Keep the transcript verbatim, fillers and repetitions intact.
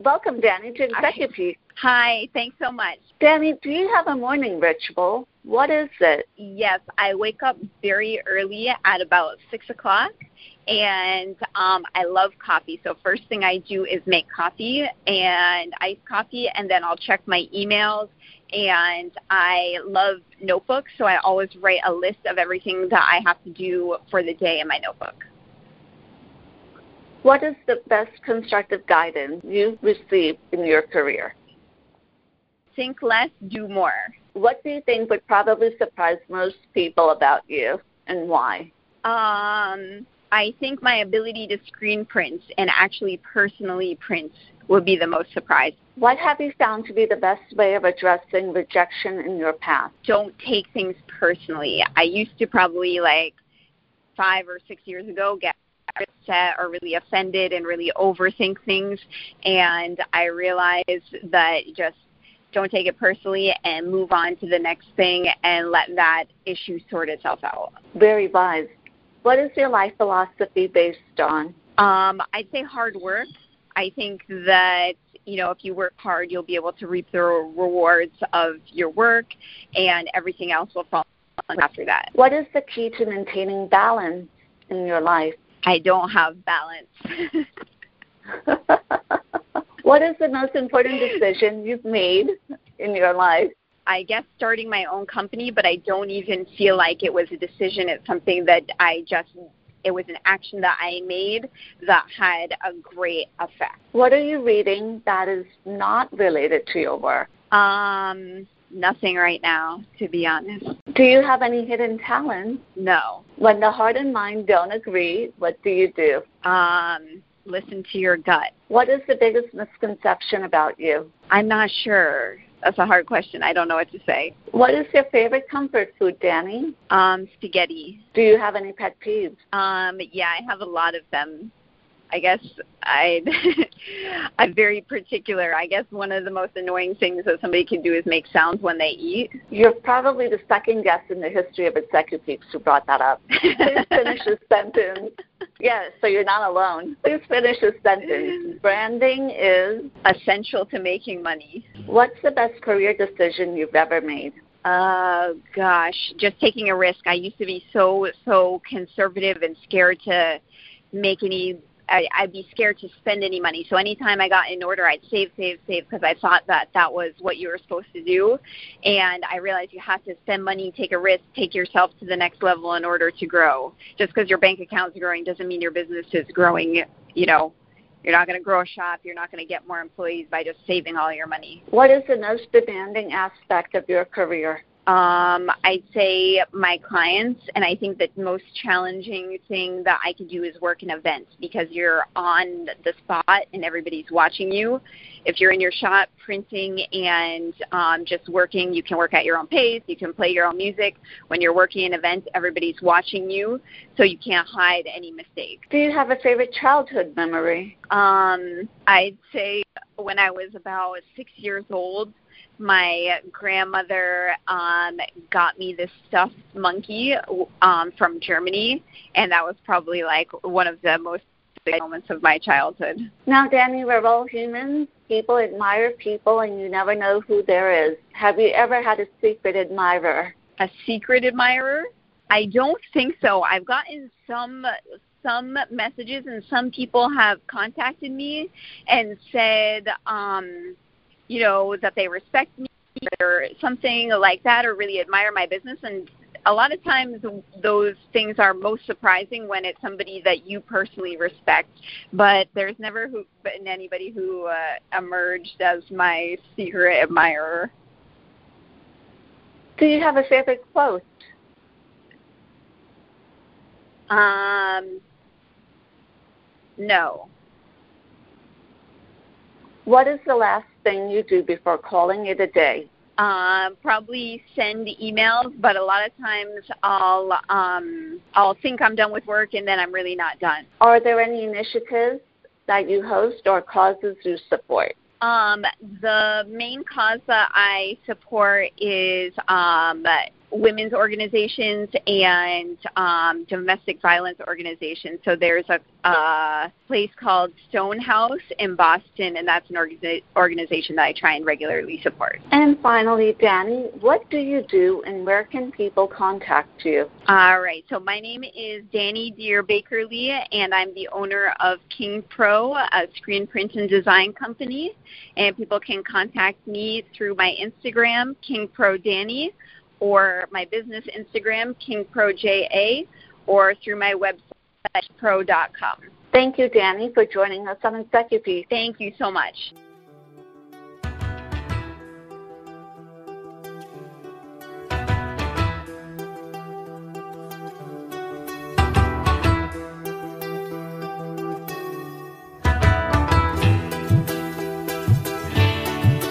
Welcome, Danny, to Executive. Hi, thanks so much. Danny, do you have a morning ritual? What is it? Yes, I wake up very early at about six o'clock, and um, I love coffee. So first thing I do is make coffee and iced coffee, and then I'll check my emails. And I love notebooks, so I always write a list of everything that I have to do for the day in my notebook. What is the best constructive guidance you've received in your career? Think less, do more. What do you think would probably surprise most people about you, and why? Um, I think my ability to screen print and actually personally print would be the most surprise. What have you found to be the best way of addressing rejection in your past? Don't take things personally. I used to probably like five or six years ago get upset or really offended and really overthink things, and I realized that just don't take it personally and move on to the next thing and let that issue sort itself out. Very wise. What is your life philosophy based on? Um, I'd say hard work. I think that, you know, if you work hard, you'll be able to reap the rewards of your work, and everything else will follow after that. What is the key to maintaining balance in your life? I don't have balance. What is the most important decision you've made in your life? I guess starting my own company, but I don't even feel like it was a decision. It's something that I just, it was an action that I made that had a great effect. What are you reading that is not related to your work? Um, nothing right now, to be honest. Do you have any hidden talents? No. When the heart and mind don't agree, what do you do? Um, listen to your gut. What is the biggest misconception about you? I'm not sure. That's a hard question. I don't know what to say. What is your favorite comfort food, Danny? Um, spaghetti. Do you have any pet peeves? Um, yeah, I have a lot of them. I guess I, I'm very particular. I guess one of the most annoying things that somebody can do is make sounds when they eat. You're probably the second guest in the history of Executives who brought that up. Please finish the sentence. Yes, so you're not alone. Please finish the sentence. Branding is essential to making money. What's the best career decision you've ever made? Uh, gosh, just taking a risk. I used to be so, so conservative and scared to make any I, I'd be scared to spend any money. So anytime I got in order, I'd save, save, save because I thought that that was what you were supposed to do. And I realized you have to spend money, take a risk, take yourself to the next level in order to grow. Just because your bank account's growing doesn't mean your business is growing. You know, you're not going to grow a shop. You're not going to get more employees by just saving all your money. What is the most demanding aspect of your career? Um, I'd say my clients, and I think that the most challenging thing that I can do is work in events because you're on the spot and everybody's watching you. If you're in your shop printing and um, just working, you can work at your own pace. You can play your own music. When you're working in events, everybody's watching you, so you can't hide any mistakes. Do you have a favorite childhood memory? Um, I'd say when I was about six years old, my grandmother um, got me this stuffed monkey um, from Germany, and that was probably like one of the most big moments of my childhood. Now, Danny, we're all humans. People admire people, and you never know who there is. Have you ever had a secret admirer? A secret admirer? I don't think so. I've gotten some some messages, and some people have contacted me and said, um, you know, that they respect me or something like that or really admire my business. And a lot of times those things are most surprising when it's somebody that you personally respect. But there's never who, been anybody who uh, emerged as my secret admirer. Do you have a favorite quote? Um, no. What is the last thing you do before calling it a day? Um, probably send emails, but a lot of times I'll um, I'll think I'm done with work and then I'm really not done. Are there any initiatives that you host or causes you support? Um, the main cause that I support is um, women's organizations and um, domestic violence organizations. So there's a, a place called Stonehouse in Boston, and that's an organiza- organization that I try and regularly support. And finally, Danny, what do you do and where can people contact you? All right. So my name is Danny Deer Bakerly, and I'm the owner of King Pro, a screen print and design company. And people can contact me through my Instagram, King Pro Danny, or my business Instagram, King Pro J A, or through my website, pro dot com. Thank you, Danny, for joining us on Execupiece. Thank you so much.